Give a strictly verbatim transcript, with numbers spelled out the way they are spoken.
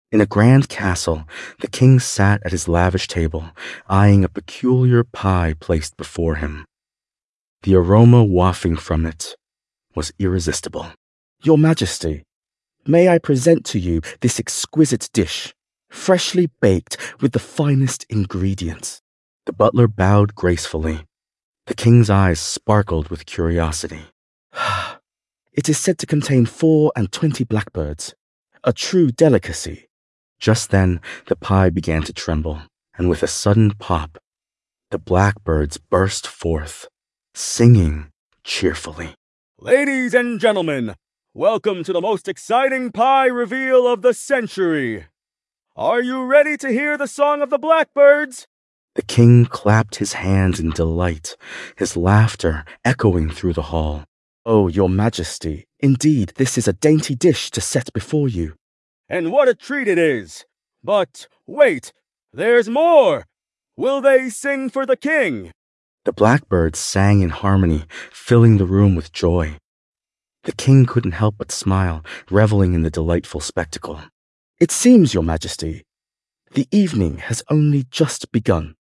In a grand castle, the king sat at his lavish table, eyeing a peculiar pie placed before him. The aroma wafting from it was irresistible. "Your Majesty, may I present to you this exquisite dish, freshly baked with the finest ingredients?" The butler bowed gracefully. The king's eyes sparkled with curiosity. "It is said to contain four and twenty blackbirds, a true delicacy." Just then, the pie began to tremble, and with a sudden pop, the blackbirds burst forth, singing cheerfully. "Ladies and gentlemen, welcome to the most exciting pie reveal of the century. Are you ready to hear the song of the blackbirds?" The king clapped his hands in delight, his laughter echoing through the hall. "Oh, your Majesty, indeed this is a dainty dish to set before you." "And what a treat it is! But wait, there's more! Will they sing for the king?" The blackbirds sang in harmony, filling the room with joy. The king couldn't help but smile, reveling in the delightful spectacle. "It seems, your Majesty, the evening has only just begun."